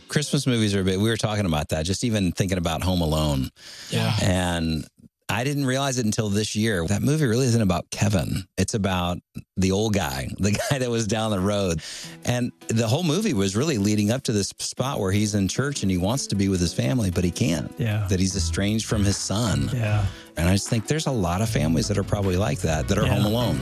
Christmas movies are a bit, we were talking about that, just even thinking about Home Alone. Yeah. And I didn't realize it until this year. That movie really isn't about Kevin. It's about the old guy, the guy that was down the road. And the whole movie was really leading up to this spot where he's in church and he wants to be with his family, but he can't. Yeah. That he's estranged from his son. Yeah. And I just think there's a lot of families that are probably like that are home alone.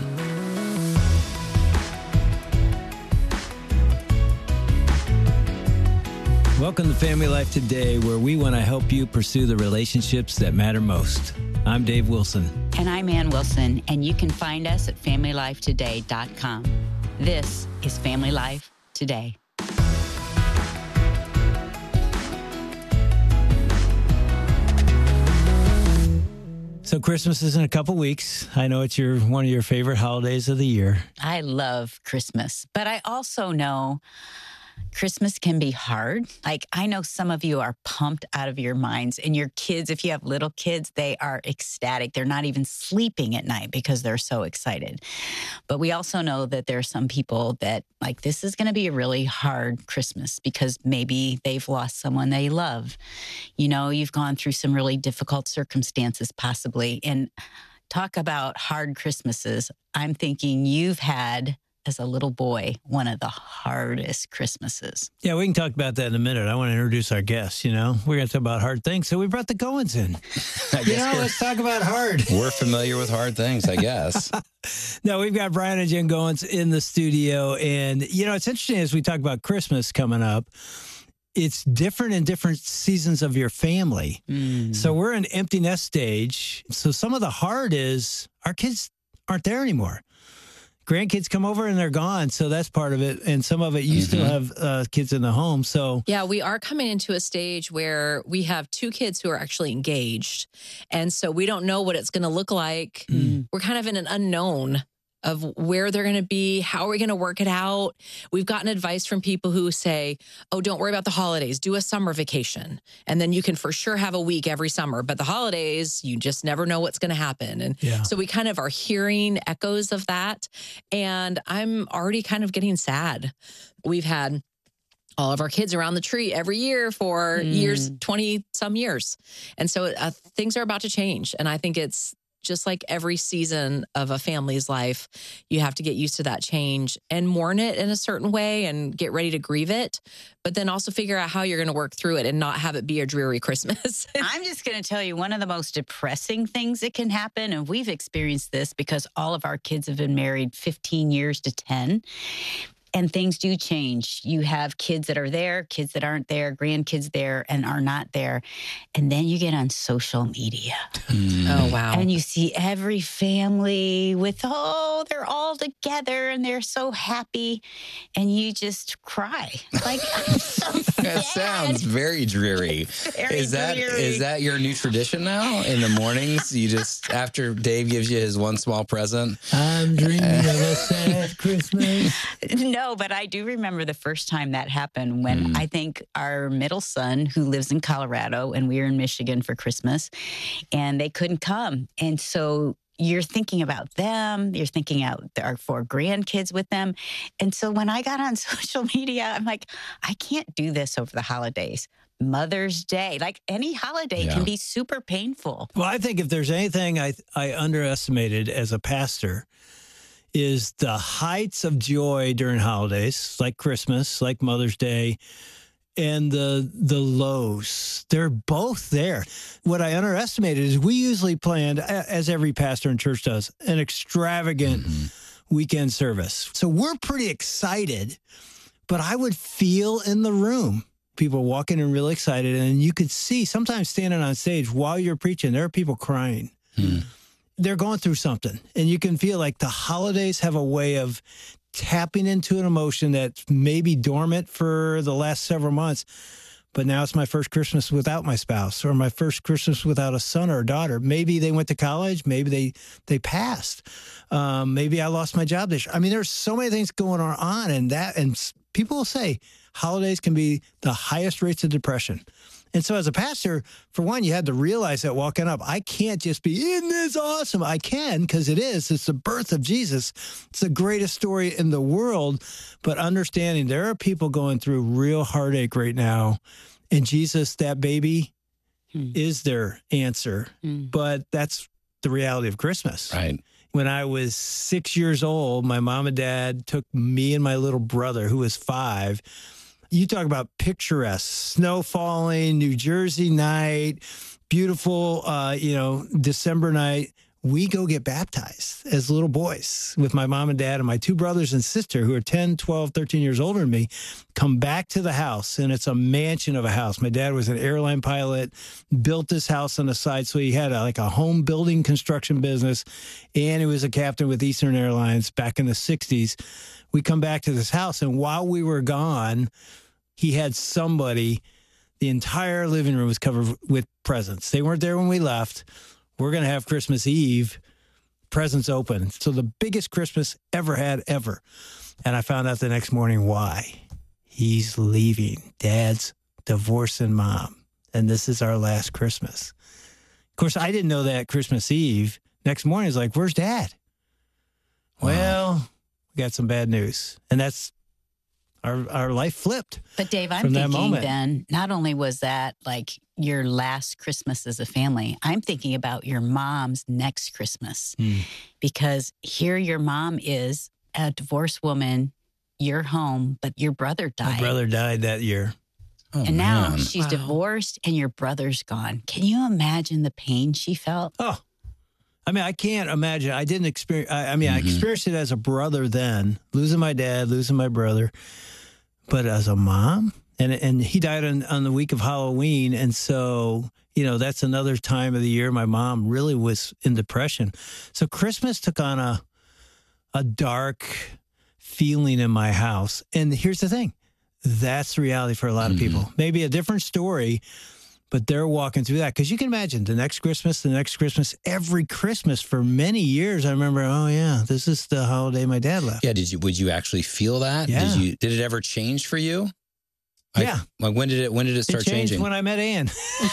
Welcome to Family Life Today, where we want to help you pursue the relationships that matter most. I'm Dave Wilson. And I'm Ann Wilson, and you can find us at FamilyLifeToday.com. This is Family Life Today. So Christmas is in a couple weeks. I know it's one of your favorite holidays of the year. I love Christmas, but I also know Christmas can be hard. Like, I know some of you are pumped out of your minds, and your kids, if you have little kids, they are ecstatic. They're not even sleeping at night because they're so excited. But we also know that there are some people that, like, this is going to be a really hard Christmas because maybe they've lost someone they love. You know, you've gone through some really difficult circumstances possibly. And talk about hard Christmases. I'm thinking you've had, as a little boy, one of the hardest Christmases. Yeah, we can talk about that in a minute. I want to introduce our guests, We're going to talk about hard things. So we brought the Goins in. Let's talk about hard. We're familiar with hard things, I guess. No, we've got Brian and Jen Goins in the studio. And, it's interesting as we talk about Christmas coming up. It's different in different seasons of your family. So we're in empty nest stage. So some of the hard is our kids aren't there anymore. Grandkids come over and they're gone. So that's part of it. And some of it, you still have kids in the home. So yeah, we are coming into a stage where we have two kids who are actually engaged. And so we don't know what it's going to look like. We're kind of in an unknown of where they're going to be, how are we going to work it out. We've gotten advice from people who say, oh, don't worry about the holidays, do a summer vacation. And then you can for sure have a week every summer. But the holidays, you just never know what's going to happen. And so we kind of are hearing echoes of that. And I'm already kind of getting sad. We've had all of our kids around the tree every year for years, 20 some years. And so things are about to change. And I think it's just like every season of a family's life, you have to get used to that change and mourn it in a certain way and get ready to grieve it, but then also figure out how you're going to work through it and not have it be a dreary Christmas. I'm just going to tell you one of the most depressing things that can happen, and we've experienced this because all of our kids have been married 15 years to 10. And things do change. You have kids that are there, kids that aren't there, grandkids there and are not there. And then you get on social media. Oh, wow. And you see every family with, they're all together and they're so happy. And you just cry. Like, I'm so sad. That sounds very dreary. Is that your new tradition now? In the mornings, you just, after Dave gives you his one small present? I'm dreaming of a sad Christmas. No, but I do remember the first time that happened when I think our middle son, who lives in Colorado, and we were in Michigan for Christmas, and they couldn't come. And so you're thinking about them. You're thinking out our 4 grandkids with them. And so when I got on social media, I'm like, I can't do this over the holidays. Mother's Day, like any holiday can be super painful. Well, I think if there's anything I underestimated as a pastor, is the heights of joy during holidays, like Christmas, like Mother's Day, and the lows. They're both there. What I underestimated is we usually planned, as every pastor in church does, an extravagant weekend service. So we're pretty excited, but I would feel in the room people walking in really excited, and you could see sometimes standing on stage while you're preaching, there are people crying. They're going through something, and you can feel like the holidays have a way of tapping into an emotion that's maybe dormant for the last several months, but now it's my first Christmas without my spouse, or my first Christmas without a son or a daughter. Maybe they went to college, maybe they passed, maybe I lost my job this year. I mean, there's so many things going on, and people will say holidays can be the highest rates of depression. And so as a pastor, for one, you had to realize that walking up, I can't just be, isn't this awesome? I can, because it is. It's the birth of Jesus. It's the greatest story in the world. But understanding there are people going through real heartache right now. And Jesus, that baby, is their answer. But that's the reality of Christmas. Right. When I was 6 years old, my mom and dad took me and my little brother, who was 5. You talk about picturesque, snow falling, New Jersey night, beautiful, December night. We go get baptized as little boys with my mom and dad, and my 2 brothers and sister, who are 10, 12, 13 years older than me, come back to the house, and it's a mansion of a house. My dad was an airline pilot, built this house on the side, so he had a home building construction business, and he was a captain with Eastern Airlines back in the 60s. We come back to this house, and while we were gone, he had somebody, the entire living room was covered with presents. They weren't there when we left. We're going to have Christmas Eve, presents open. So the biggest Christmas ever. And I found out the next morning why. He's leaving. Dad's divorcing Mom. And this is our last Christmas. Of course, I didn't know that Christmas Eve. Next morning, it's like, where's Dad? Wow. Well, we got some bad news. And that's our life flipped. But Dave, I'm thinking then, not only was that like your last Christmas as a family, I'm thinking about your mom's next Christmas. Because here your mom is a divorced woman, you're home, but your brother died. My brother died that year. And now she's divorced and your brother's gone. Can you imagine the pain she felt? Oh, I mean, I can't imagine. I didn't experience, I experienced it as a brother then, losing my dad, losing my brother. But as a mom, and he died on the week of Halloween. And so, that's another time of the year my mom really was in depression. So Christmas took on a dark feeling in my house. And here's the thing. That's the reality for a lot of people. Maybe a different story, but they're walking through that. Because you can imagine the next Christmas, every Christmas for many years, I remember, oh, yeah, this is the holiday my dad left. Yeah. Would you actually feel that? Yeah. Did it ever change for you? Yeah. Like when did it start changing? When I met Ann.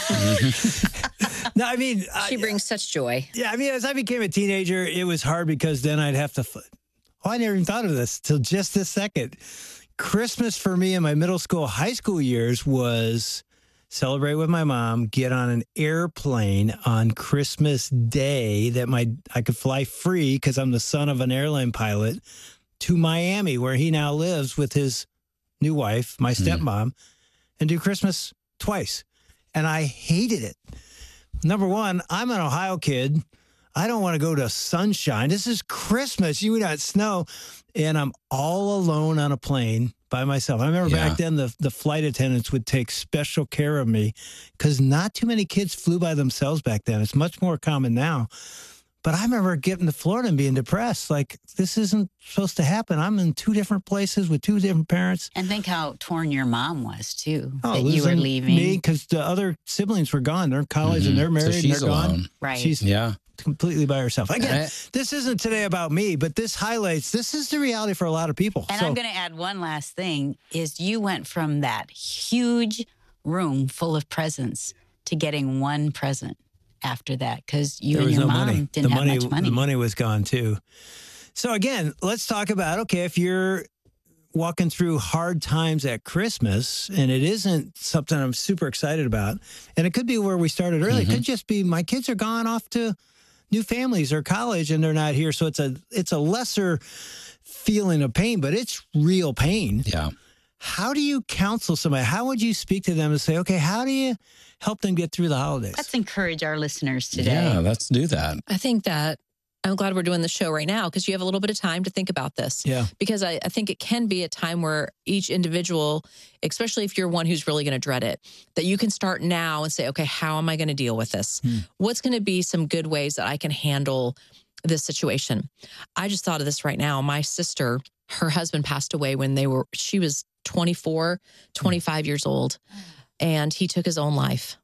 No, I mean, she brings such joy. Yeah. I mean, as I became a teenager, it was hard because then I'd have to, I never even thought of this till just this second. Christmas for me in my middle school, high school years was celebrate with my mom, get on an airplane on Christmas Day that I could fly free because I'm the son of an airline pilot to Miami, where he now lives with his new wife, my stepmom, and do Christmas twice. And I hated it. Number one, I'm an Ohio kid. I don't want to go to sunshine. This is Christmas. You got snow. And I'm all alone on a plane by myself. I remember back then the flight attendants would take special care of me because not too many kids flew by themselves back then. It's much more common now. But I remember getting to Florida and being depressed. Like, this isn't supposed to happen. I'm in 2 different places with 2 different parents. And think how torn your mom was, too, that you were leaving. Me, because the other siblings were gone. They're in college and they're married so she's and they're alone. gone. Right. She's completely by herself. Again, this isn't today about me, but this highlights, this is the reality for a lot of people. And I'm going to add one last thing, is you went from that huge room full of presents to getting one present after that, because you and your mom didn't have much money. The money was gone too. So again, let's talk about, okay, if you're walking through hard times at Christmas and it isn't something I'm super excited about, and it could be where we started early, it could just be my kids are gone off to new families or college and they're not here. So it's a lesser feeling of pain, but it's real pain. Yeah. How do you counsel somebody? How would you speak to them and say, okay, how do you help them get through the holidays? Let's encourage our listeners today. Yeah, let's do that. I think that I'm glad we're doing the show right now because you have a little bit of time to think about this. Yeah. Because I think it can be a time where each individual, especially if you're one who's really going to dread it, that you can start now and say, okay, how am I going to deal with this? What's going to be some good ways that I can handle this situation? I just thought of this right now. My sister, her husband passed away when she was 24, 25 years old, and he took his own life.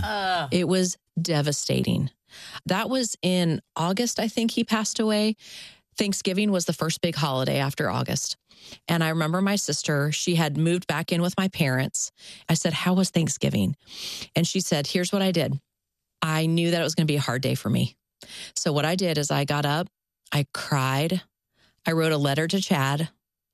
It was devastating. That was in August, I think he passed away. Thanksgiving was the first big holiday after August. And I remember my sister, she had moved back in with my parents. I said, how was Thanksgiving? And she said, here's what I did. I knew that it was going to be a hard day for me. So what I did is I got up, I cried, I wrote a letter to Chad,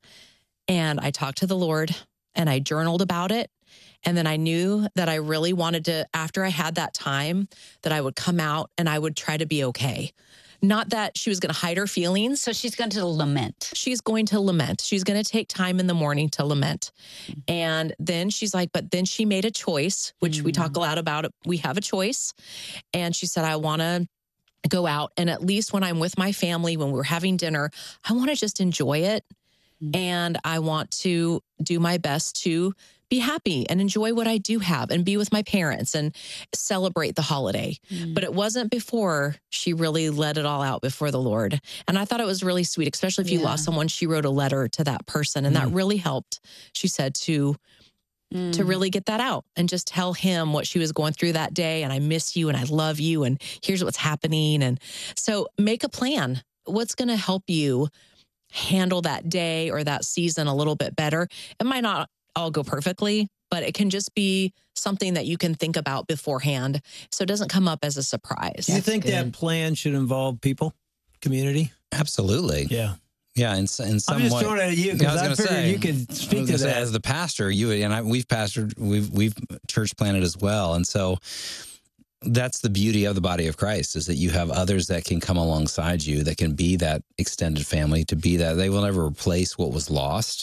and I talked to the Lord, and I journaled about it. And then I knew that I really wanted to, after I had that time, that I would come out and I would try to be okay. Not that she was going to hide her feelings. So she's going to lament. She's going to lament. She's going to take time in the morning to lament. And then she's like, but then she made a choice, which we talk a lot about. We have a choice. And she said, I want to go out. And at least when I'm with my family, when we're having dinner, I want to just enjoy it. And I want to do my best to be happy and enjoy what I do have and be with my parents and celebrate the holiday. But it wasn't before she really let it all out before the Lord. And I thought it was really sweet, especially if you lost someone. She wrote a letter to that person, and that really helped, she said, to really get that out and just tell him what she was going through that day. And I miss you and I love you. And here's what's happening. And so make a plan. What's going to help you handle that day or that season a little bit better? It might not all go perfectly, but it can just be something that you can think about beforehand so it doesn't come up as a surprise. Do you think that plan should involve people, community? Absolutely. Yeah. Yeah, in some I'm just way. throwing it at you because I figured you could speak to that. As the pastor, you and I, we've church planted as well, and so that's the beauty of the body of Christ, is that you have others that can come alongside you, that can be that extended family, to be that. They will never replace what was lost.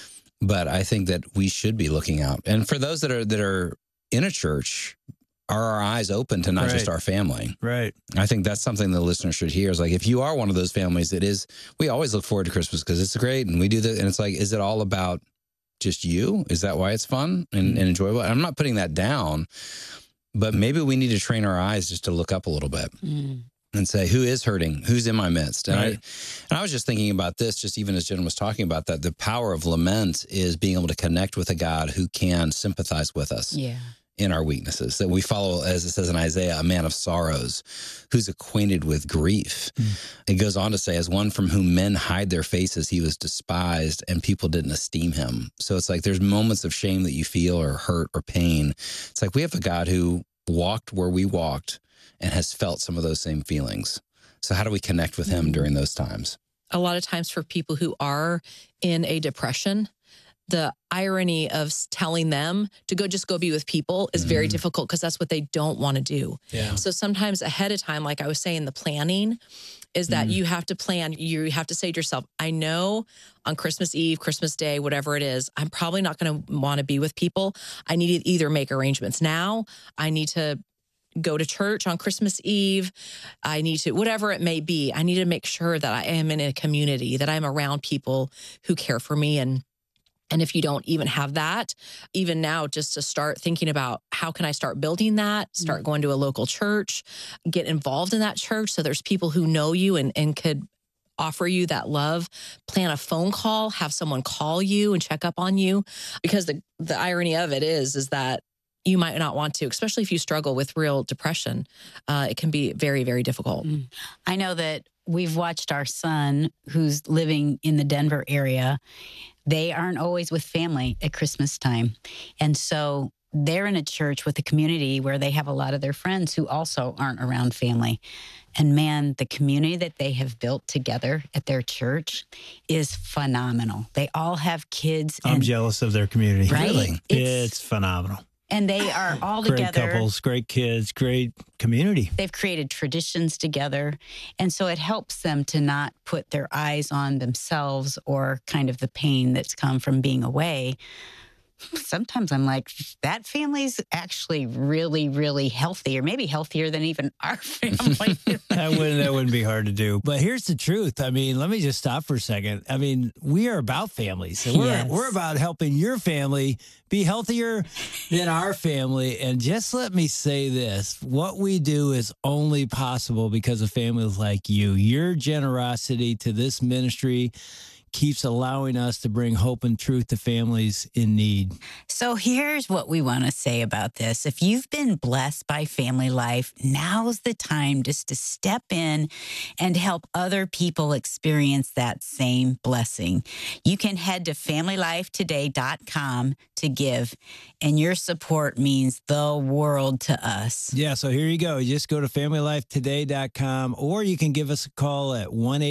But I think that we should be looking out. And for those that are in a church, are our eyes open to not just our family? Right. I think that's something the listener should hear, is like, if you are one of those families that is, we always look forward to Christmas because it's great and we do that. And it's like, is it all about just you? Is that why it's fun and enjoyable? And I'm not putting that down, but maybe we need to train our eyes just to look up a little bit. And say, who is hurting? Who's in my midst? And I was just thinking about this, just even as Jen was talking about that, the power of lament is being able to connect with a God who can sympathize with us in our weaknesses. That we follow, as it says in Isaiah, a man of sorrows who's acquainted with grief. It goes on to say, as one from whom men hide their faces, he was despised and people didn't esteem him. So it's like there's moments of shame that you feel, or hurt or pain. It's like we have a God who walked where we walked and has felt some of those same feelings. So how do we connect with him during those times? A lot of times for people who are in a depression, the irony of telling them to just go be with people is very difficult, because that's what they don't want to do. Yeah. So sometimes ahead of time, like I was saying, the planning is that you have to plan. You have to say to yourself, I know on Christmas Eve, Christmas Day, whatever it is, I'm probably not going to want to be with people. I need to either make arrangements now. I need to go to church on Christmas Eve. I need to, whatever it may be, I need to make sure that I am in a community, that I'm around people who care for me. And if you don't even have that, even now, just to start thinking about how can I start building that, start going to a local church, get involved in that church so there's people who know you and could offer you that love, plan a phone call, have someone call you and check up on you. Because the irony of it is that you might not want to, especially if you struggle with real depression. It can be very, very difficult. I know that we've watched our son, who's living in the Denver area. They aren't always with family at Christmas time. And so they're in a church with a community where they have a lot of their friends who also aren't around family. And man, the community that they have built together at their church is phenomenal. They all have kids. I'm jealous of their community. Right? Really? It's phenomenal. And they are all great together. Couples, great kids, great community. They've created traditions together. And so it helps them to not put their eyes on themselves or kind of the pain that's come from being away. Sometimes I'm like, that family's actually really, really healthy, or maybe healthier than even our family. That wouldn't be hard to do. But here's the truth. I mean, let me just stop for a second. I mean, we are about families. So we're about helping your family be healthier than our family. And just let me say this. What we do is only possible because of families like you. Your generosity to this ministry keeps allowing us to bring hope and truth to families in need. So here's what we want to say about this. If you've been blessed by Family Life, now's the time just to step in and help other people experience that same blessing. You can head to FamilyLifeToday.com to give, and your support means the world to us. Yeah, so here you go. You just go to FamilyLifeToday.com, or you can give us a call at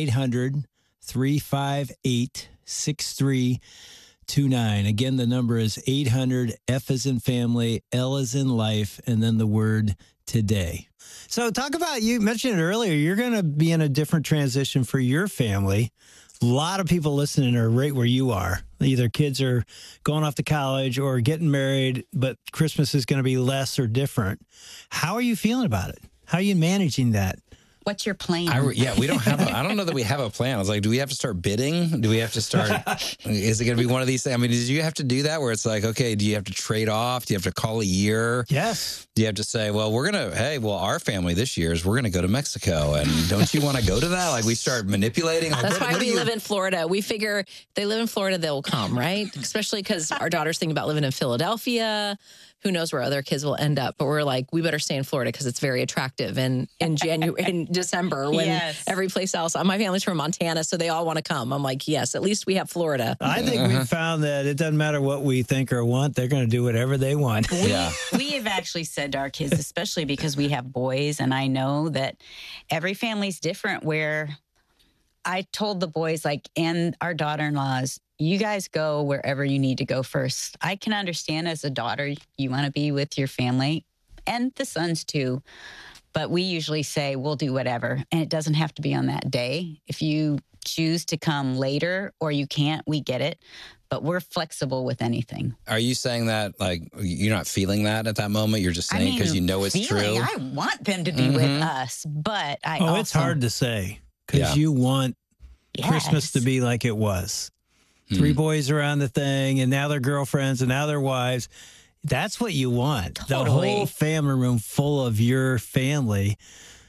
1-800-358-6329. Again, the number is 800, F as in family, L as in life, and then the word today. So talk about, you mentioned it earlier, you're going to be in a different transition for your family. A lot of people listening are right where you are. Either kids are going off to college or getting married, but Christmas is going to be less or different. How are you feeling about it? How are you managing that? What's your plan? We don't have I don't know that we have a plan. I was like, do we have to start bidding? Do we have to start, is it going to be one of these things? I mean, did you have to do that where it's like, okay, do you have to trade off? Do you have to call a year? Yes. Do you have to say, well, our family this year is we're going to go to Mexico. And don't you want to go to that? Like we start manipulating. That's why we live in Florida. We figure they live in Florida, they'll come, right? Especially because our daughter's thinking about living in Philadelphia. Who knows where other kids will end up? But we're like, we better stay in Florida because it's very attractive. And in December, when every place else, my family's from Montana, so they all want to come. I'm like, yes, at least we have Florida. I think we've found that it doesn't matter what we think or want; they're going to do whatever they want. We have actually said to our kids, especially because we have boys, and I know that every family's different. Where I told the boys, and our daughter-in-laws, you guys go wherever you need to go first. I can understand as a daughter, you want to be with your family and the sons too. But we usually say we'll do whatever. And it doesn't have to be on that day. If you choose to come later or you can't, we get it. But we're flexible with anything. Are you saying that like you're not feeling that at that moment? You're just saying because you know it's true? I want them to be with us, but it's hard to say because you want Christmas to be like it was. 3 boys around the thing, and now they're girlfriends, and now they're wives. That's what you want. Totally. The whole family room full of your family.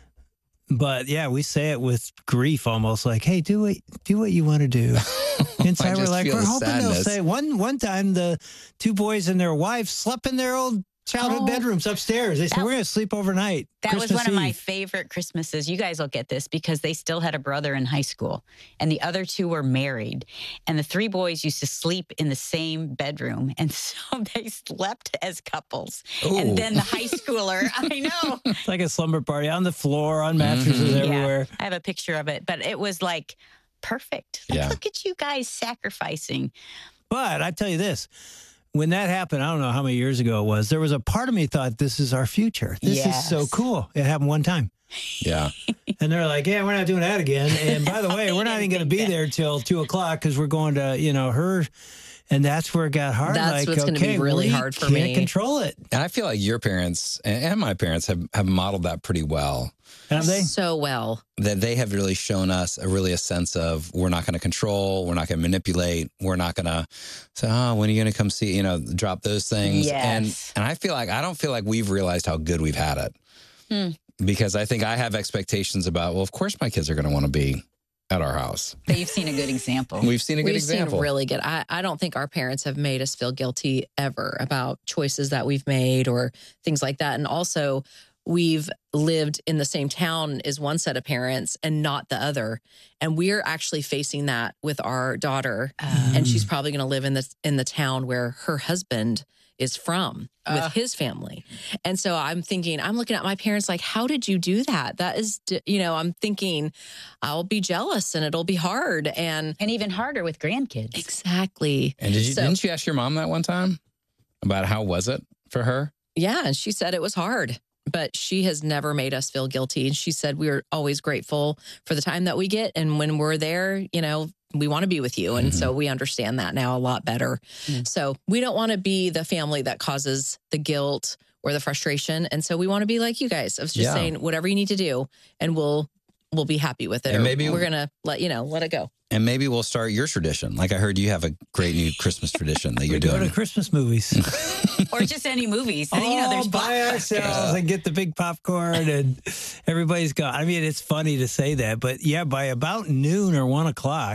But yeah, we say it with grief almost like, hey, do what you want to do. Inside we're like, we're hoping they'll say one time the 2 boys and their wives slept in their old childhood bedrooms upstairs. They said, we're going to sleep overnight. That Christmas was one of my favorite Christmases. You guys will get this because they still had a brother in high school and the other 2 were married. And the 3 boys used to sleep in the same bedroom. And so they slept as couples. Ooh. And then the high schooler, I know. It's like a slumber party on the floor, on mattresses everywhere. I have a picture of it, but it was like perfect. Look at you guys sacrificing. But I tell you this. When that happened, I don't know how many years ago it was, there was a part of me thought, this is our future. This is so cool. It happened one time. Yeah. And they're like, yeah, we're not doing that again. And by the way, we're not even going to be there till 2 o'clock because we're going to, her. And that's where it got hard. That's what's going to be really hard for me. Can't control it. And I feel like your parents and my parents have modeled that pretty well. Have they? So well. That they have really shown us a sense of we're not going to control, we're not going to manipulate, we're not going to say, when are you going to come see, drop those things. Yes. And I don't feel like we've realized how good we've had it. Because I think I have expectations about, well, of course my kids are going to want to be at our house. But you've seen a good example. We've seen really good. I don't think our parents have made us feel guilty ever about choices that we've made or things like that. And also, we've lived in the same town as one set of parents and not the other. And we're actually facing that with our daughter. And she's probably going to live in the town where her husband is from with his family. And so I'm looking at my parents like, how did you do that? That is, I'm thinking I'll be jealous and it'll be hard. And even harder with grandkids. Exactly. And didn't you ask your mom that one time about how was it for her? Yeah. And she said it was hard. But she has never made us feel guilty. And she said we're always grateful for the time that we get. And when we're there, we want to be with you. And so we understand that now a lot better. So we don't want to be the family that causes the guilt or the frustration. And so we want to be like you guys of just saying whatever you need to do and we'll be happy with it. And maybe we're going to let it go. And maybe we'll start your tradition. Like I heard you have a great new Christmas tradition that you're doing. Go to Christmas movies. Or just any movies. There's by ourselves and get the big popcorn and everybody's gone. I mean, it's funny to say that, but by about noon or 1 o'clock,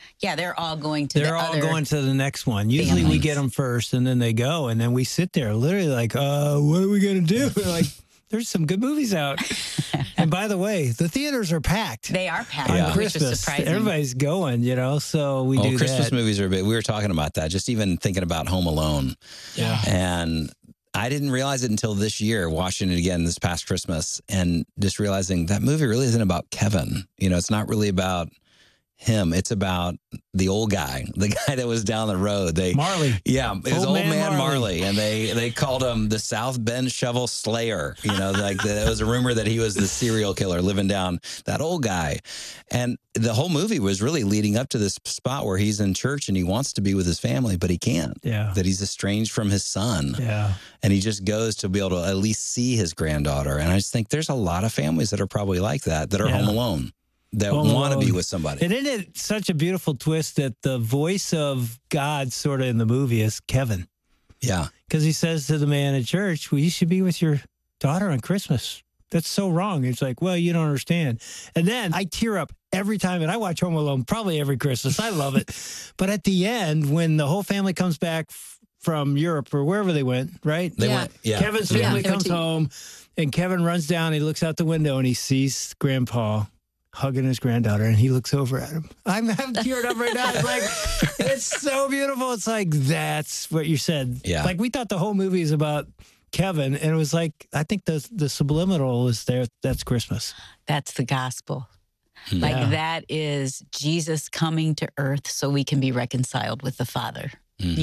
Yeah, they're all going to They're all going to the next one. Usually we get them first and then they go. And then we sit there literally like, what are we going to do? We're like, there's some good movies out. And by the way, the theaters are packed. They are packed. On Which is Christmas. surprising. Everybody's going, so we do Christmas that. movies are a bit. We were talking about that, just even thinking about Home Alone. Yeah. And I didn't realize it until this year, watching it again this past Christmas, and just realizing that movie really isn't about Kevin. It's not really about him. It's about the old guy, the guy that was down the road. Marley. Yeah, it was Old old man man Marley. Marley, and they called him the South Bend Shovel Slayer. There was a rumor that he was the serial killer living down that old guy. And the whole movie was really leading up to this spot where he's in church and he wants to be with his family, but he can't. Yeah. That he's estranged from his son. Yeah. And he just goes to be able to at least see his granddaughter. And I just think there's a lot of families that are probably like that are home alone, that Home want to Alone. be with somebody. And isn't it such a beautiful twist that the voice of God sort of in the movie is Kevin? Yeah. Because he says to the man at church, well, you should be with your daughter on Christmas. That's so wrong. It's like, well, you don't understand. And then I tear up every time, and I watch Home Alone probably every Christmas. I love it. But at the end, when the whole family comes back from Europe or wherever they went, right? They went, yeah. Kevin's Yeah, family they went comes to- home, and Kevin runs down. He looks out the window, and he sees Grandpa hugging his granddaughter, and he looks over at him. I'm teared up right now. It's like, it's so beautiful. It's like, that's what you said. Yeah. Like, we thought the whole movie is about Kevin, and it was like, I think the subliminal is there. That's Christmas. That's the gospel. Yeah. Like that is Jesus coming to earth so we can be reconciled with the Father.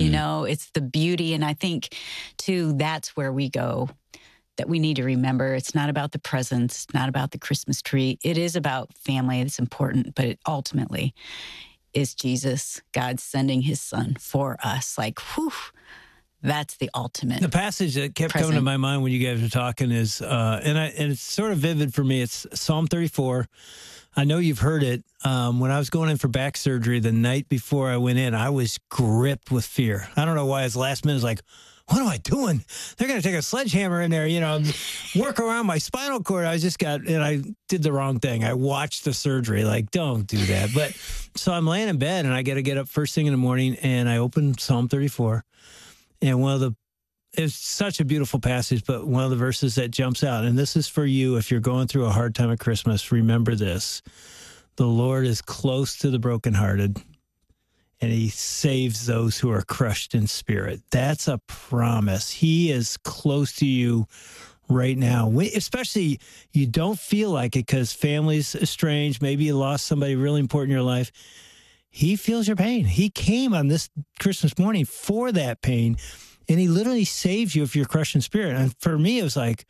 It's the beauty. And I think, too, that's where we go, that we need to remember. It's not about the presents. It's not about the Christmas tree. It is about family. It's important, but it ultimately is Jesus, God sending his son for us. Like, whew, that's the ultimate. The passage that kept coming to Present. my mind when you guys were talking is, and it's sort of vivid for me. It's Psalm 34. I know you've heard it. When I was going in for back surgery the night before I went in, I was gripped with fear. I don't know why. His last minute was like, what am I doing? They're going to take a sledgehammer in there, work around my spinal cord. I did the wrong thing. I watched the surgery. Like, don't do that. But so I'm laying in bed and I got to get up first thing in the morning and I open Psalm 34. And it's such a beautiful passage, but one of the verses that jumps out, and this is for you if you're going through a hard time at Christmas, remember this. The Lord is close to the brokenhearted, and he saves those who are crushed in spirit. That's a promise. He is close to you right now, especially you don't feel like it because family's estranged. Maybe you lost somebody really important in your life. He feels your pain. He came on this Christmas morning for that pain, and he literally saves you if you're crushed in spirit. And for me, it was like,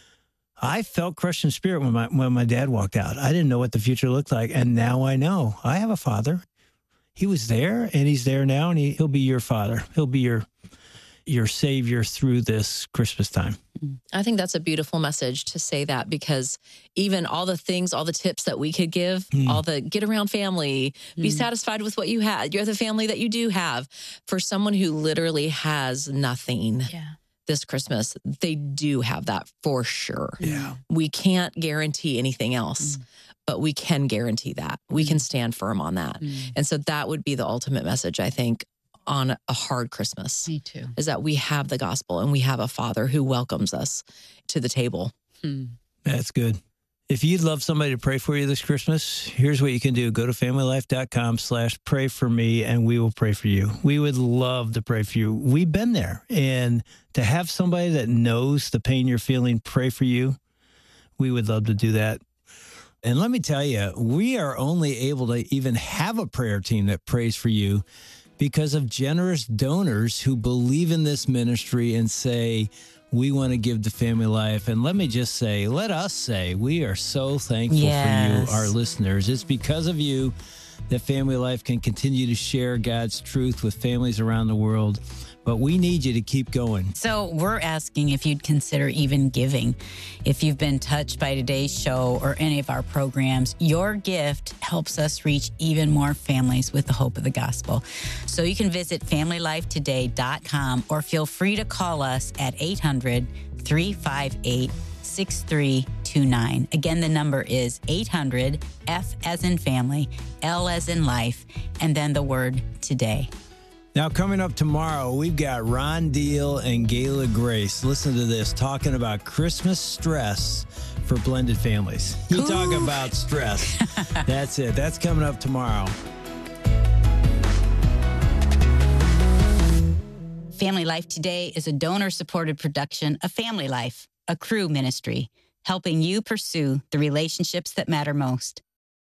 I felt crushed in spirit when my dad walked out. I didn't know what the future looked like, and now I know. I have a father. He was there, and he's there now, and he'll be your father. He'll be your savior through this Christmas time. I think that's a beautiful message to say that, because even all the things, all the tips that we could give, all the get around family, be satisfied with what you had, you're the family that you do have, for someone who literally has nothing this Christmas, they do have that for sure. Yeah. We can't guarantee anything else, but we can guarantee that. We can stand firm on that. And so that would be the ultimate message, I think, on a hard Christmas. Me too. Is that we have the gospel and we have a father who welcomes us to the table. That's good. If you'd love somebody to pray for you this Christmas, here's what you can do. Go to familylife.com/pray for me, and we will pray for you. We would love to pray for you. We've been there. And to have somebody that knows the pain you're feeling pray for you, we would love to do that. And let me tell you, we are only able to even have a prayer team that prays for you because of generous donors who believe in this ministry and say, we want to give to Family Life. And let me just say, let us say, we are so thankful for you, our listeners. It's because of you that Family Life can continue to share God's truth with families around the world. But we need you to keep going. So we're asking if you'd consider even giving. If you've been touched by today's show or any of our programs, your gift helps us reach even more families with the hope of the gospel. So you can visit FamilyLifeToday.com or feel free to call us at 800-358-6787. 800-878-6329. Again, the number is 800-F as in family, L as in life, and then the word today. Now, coming up tomorrow, we've got Ron Deal and Gayla Grace. Listen to this, talking about Christmas stress for blended families. You talk about stress. That's it. That's coming up tomorrow. Family Life Today is a donor-supported production of Family Life, a Cru ministry, helping you pursue the relationships that matter most.